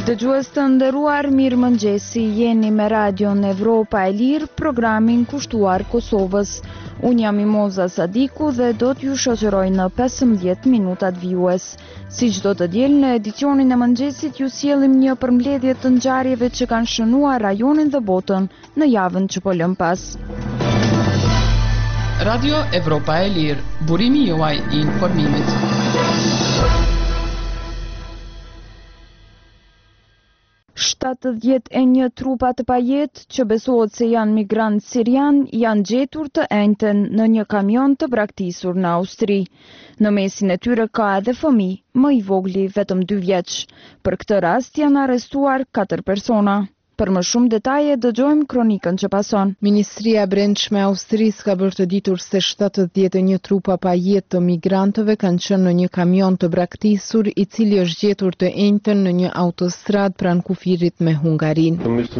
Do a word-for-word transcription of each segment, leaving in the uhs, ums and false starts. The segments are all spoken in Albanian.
Dëgjues të nderuar, mirë mëngjesi, jeni me Radion Evropa e Lirë, programin kushtuar Kosovës. Unë jam Imoza Sadiku dhe do t'ju shoqëroj në pesëmbëdhjetë minutat vijues. Si çdo të diel në edicionin e mëngjesit ju sjellim një përmbledhje të ngjarjeve që kanë shënuar rajonin dhe botën në javën që po lëm pas. Radio Evropa e Lirë, burimi juaj i informimit. shtatëdhjetë e një trupa të pajet që besohet se janë migrantë sirian janë gjetur të enjten në një kamion të braktisur në Austri. Në mesin e tyre ka edhe fëmijë, më i vogli vetëm dy vjeç. Për këtë rast janë arrestuar katër persona. Për më shumë detaje dëgjojmë kronikën që pason. Ministria e Brendshme e Austrisë ka bërë të ditur se shtatëdhjetë e një trupa pajet të migrantëve kanë qenë në një kamion të braktisur i cili është gjetur të enjtën në një autostrad pranë kufirit me Hungarinë.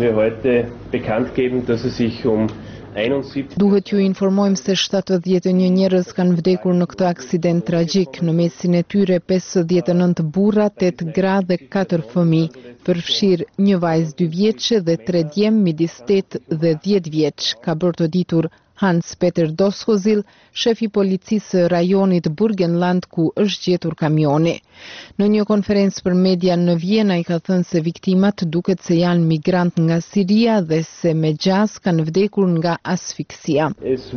Duhet ju informojmë se shtatëdhjetë e një njerëz kanë vdekur në këtë aksident tragjik, në mesin e tyre pesëdhjetë e nëntë burra, tetë gra dhe katër fëmijë, përfshirë një vajzë dy vjeçe dhe tre djem midis tetë dhe dhjetë vjeç, ka bërë të ditur Hans Peter Doskozil, shefi policisë së rajonit Burgenland ku është gjetur kamioni. Në një konferencë për media në Vjena i ka thënë se viktimat duket se janë migrant nga Siria dhe se me gjas kanë vdekur nga asfiksia.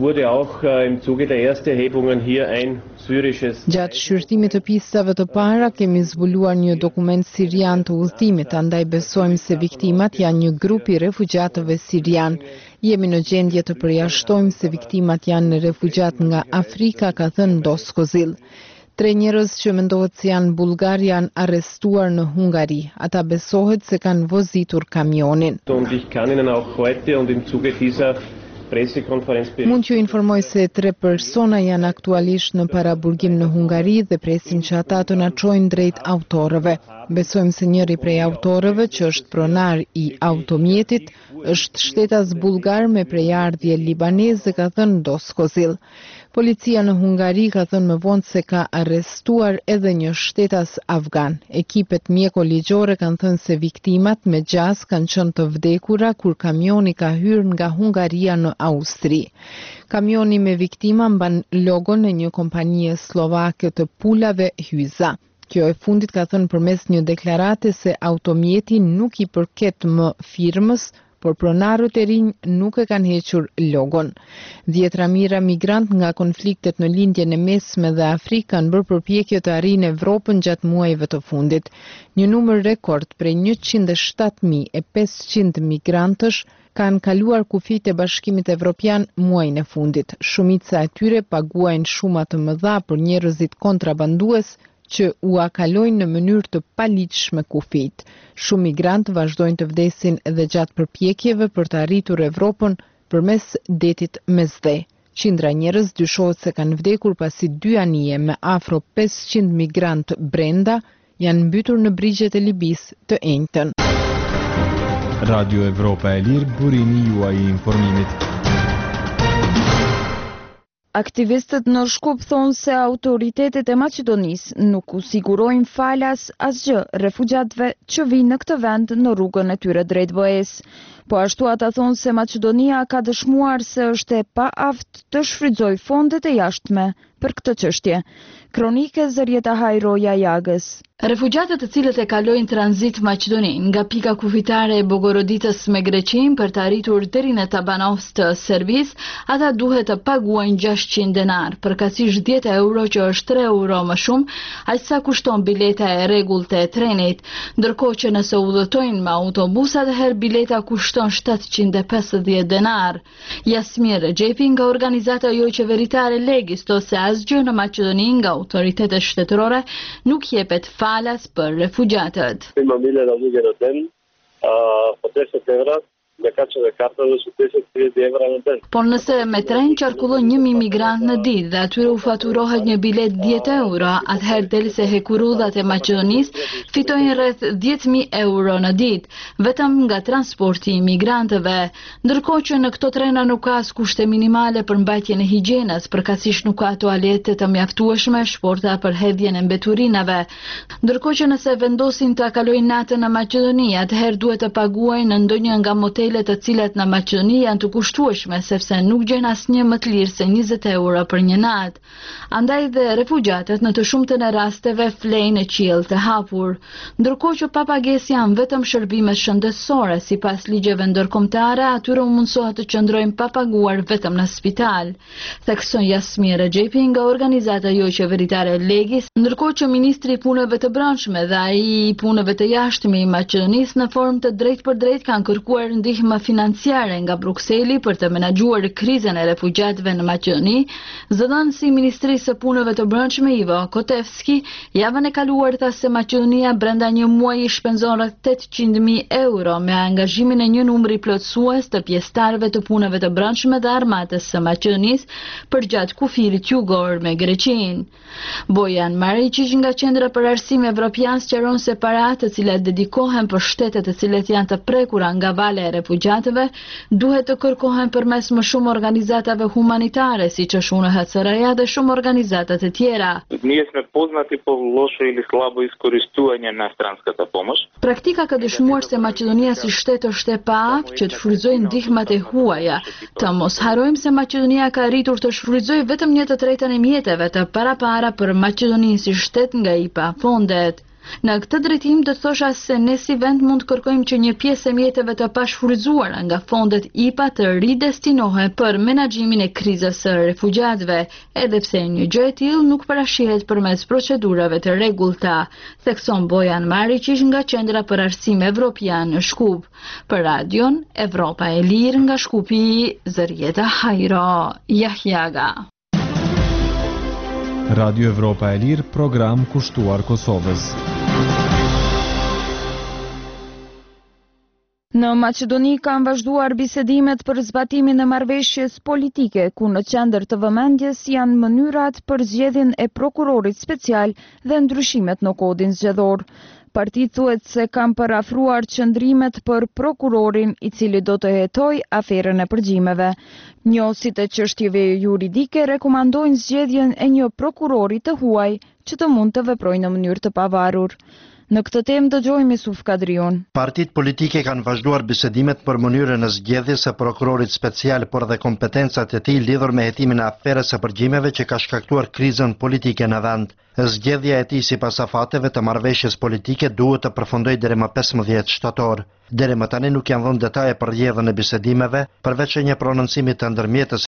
Gjatë shqyrtimit të pistave të para kemi zbuluar një dokument sirian të udhëtimit, andaj besojmë se viktimat janë një grup i refugjatëve sirian. Jemi në gjendje të përjashtojmë se viktimat janë refugjat nga Afrika, ka thënë Doskozil. Tre njerëz që mendohet se janë bulgar janë arrestuar në Hungari. Ata besohet se kanë vozitur kamionin. Mund t'ju informoj se tre persona janë aktualisht në paraburgim në Hungari dhe presim që ata të na çojnë drejt autorëve. Besojmë se njëri prej autorëve, që është pronar i automjetit, është shtetas bulgar me prejardhje libaneze, ka thënë Doskozil. Policia në Hungari ka thënë më vonë se ka arrestuar edhe një shtetas afgan. Ekipet mjeko-ligjore kanë thënë se viktimat me gjas kanë qenë të vdekura kur kamioni ka hyrë nga Hungaria në Austri. Kamioni me viktima mban logon e një kompanie slovake të pulave Hyza. Kjo e fundit ka thënë përmes një deklarate se automjeti nuk i përket më firmës, por pronarët e rinj nuk e kanë hequr logon. Dhjetra mijëra migrant nga konfliktet në lindjen e mesme dhe Afrikë kanë bërë përpjekje të arrijnë Evropën gjatë muajve të fundit. Një numër rekord prej njëqind e shtatë mijë e pesëqind migrantësh kanë kaluar kufijtë e Bashkimit Evropian muajin e fundit. Shumica e tyre paguajnë shuma të mëdha për njerëzit kontrabandues që u akalojnë në mënyrë të paligjshme kufijt. Shumë migrantë vazhdojnë të vdesin edhe gjatë përpjekjeve për të arritur Evropën përmes detit Mesdhe. Qindra njerëz dyshohet se kanë vdekur pasi dy anije me afro pesëqind migrantë brenda janë mbytur në brigjet e Libisë të enjtën. Radio Evropa e Lirë, burimi juaj i informimit. Aktivistët në Shkup thonë se autoritetet e Maqedonisë nuk u sigurojnë falas asgjë refugjatëve që vinë në këtë vend në rrugën e tyre drejt V E S. Po ashtu ata thonë se Maqedonia ka dëshmuar se është e paaft të shfrytëzojë fondet e jashtme për këtë çështje. Kronike Zërieta Hajroja Jagës. Refugjatët të cilët e kalojnë tranzit Maqedonin nga pika kufitare e Bogoroditës me Greqinë për të arritur deri në Tabanovs të Serbisë, ata duhet të paguajnë gjashtëqind denar, përkatësisht dhjetë euro që është tre euro më shumë, aq sa kushton bileta e rregullt e trenit, ndërkohë që nëse udhëtojnë me autobus atëherë bileta kushton shtatëqind e pesëdhjetë denar. Jasmir Rexhepi nga organizata jo qeveritare Legis thotë se asgjë në Maqedoni nga autoritetet shtetërore nuk jepet falas për refugjatët. Por nëse me tren qarkullon njëmi migrant në ditë dhe atyre u faturohet një bilet dhjetë euro, atëherë delse hekurudhat e Maqedonisë fitojnë rreth dhjetë mijë euro në ditë, vetëm nga transporti i migrantëve, ndërkohë që në këto trena nuk ka as kushte minimale për mbajtjen e higjienës, përkatësisht nuk ka toalete të mjaftueshme, shporta për hedhjen e mbeturinave. Ndërkohë që nëse vendosin ta kalojnë natën në Maqedoni, atëherë duhet të paguajnë në ndonjë nga motelet të cilat në Maqedoni janë të kushtueshme, sepse nuk gjen asnjë më të lirë se njëzet euro për një natë. Andaj dhe refugjatët në të shumtën e rasteve flejnë në qiell të hapur, ndërkohë që pa pagesë janë vetëm shërbimet shëndetësore, sipas ligjeve ndërkombëtare, atyre u mundsohet të qëndrojnë pa paguar vetëm në spital. Thekson Jasmir Rexhepi nga organizata jo qeveritare Legis, ndërkohë që ministri i punëve të brendshme dhe ai i punëve të jashtme i Maqedonisë në formë të drejtë për drejtë kanë kërkuar ndihmë financiare nga Brukseli për të menaxhuar krizën e refugjatëve në Maqedoni. Zëdhënësi i Ministrisë së Punëve të Brendshme Ivo Kotevski javën e kaluar tha se Maqedonia brenda një muaji shpenzon rreth tetëqind mijë euro me angazhimin e një numri plotësues të pjesëtarëve të punëve të brendshme dhe armatës së Maqedonisë përgjatë kufirit jugor me Greqinë. Bojan Maričić nga Qendra për Arsim Evropian sqaron se paratë të cilat dedikohen për shtetet të cilat janë të prekura nga vala e refugjatëve duhet të kërkohen përmes më shumë organizatave humanitare, siç është U N H C R-ja dhe shumë organizata të tjera. Praktika ka dëshmuar se Maqedonia si shtet është e paaftë që të shfrytëzojë ndihmat e huaja. Të mos harrojmë se Maqedonia ka arritur të shfrytëzojë vetëm një të tretën e mjeteve të parapara për Maqedoninë si shtet nga I P A fondet. Në këtë drejtim do të thosha se ne si vend mund të kërkojmë që një pjesë e mjeteve të pashfrytëzuara nga fondet I P A të ridestinohen për menaxhimin e krizës së refugjatëve, edhe pse një gjë e tillë nuk parashihet përmes procedurave të rregullta, thekson Bojan Maričić nga Qendra për Arsim Evropian në Shkup. Për Radion Evropa e Lirë nga Shkupi, Zërieta Hajro, Jahjaga. Radio Evropa e Lirë, program kushtuar Kosovës. Në Maqedoni kanë vazhduar bisedimet për zbatimin e marrëveshjes politike, ku në qendër të vëmendjes janë mënyrat për zgjedhjen e prokurorit special dhe ndryshimet në kodin zgjedhor. Partitë thuhet se kanë parafruar qëndrimet për prokurorin i cili do të hetojë aferën e përgjimeve. Njohësit e çështjeve juridike rekomandojnë zgjedhjen e një prokurori të huaj që të mund të veprojë në mënyrë të pavarur. Në këtë temë dëgjojmë Yusuf Kadrion. Partitë politike kanë vazhduar bisedimet për mënyrën e zgjedhjes së prokurorit special, por dhe kompetencat e tij lidhur me hetimin e aferës së përgjimeve që ka shkaktuar krizën politike në vend. Zgjedhja e tij sipas afateve të marrëveshjes politike duhet të përfundojë deri më pesëmbëdhjetë shtator. Deri më tani nuk janë dhënë detaje për rrjedhën e bisedimeve, përveç një prononcimi të ndërmjetës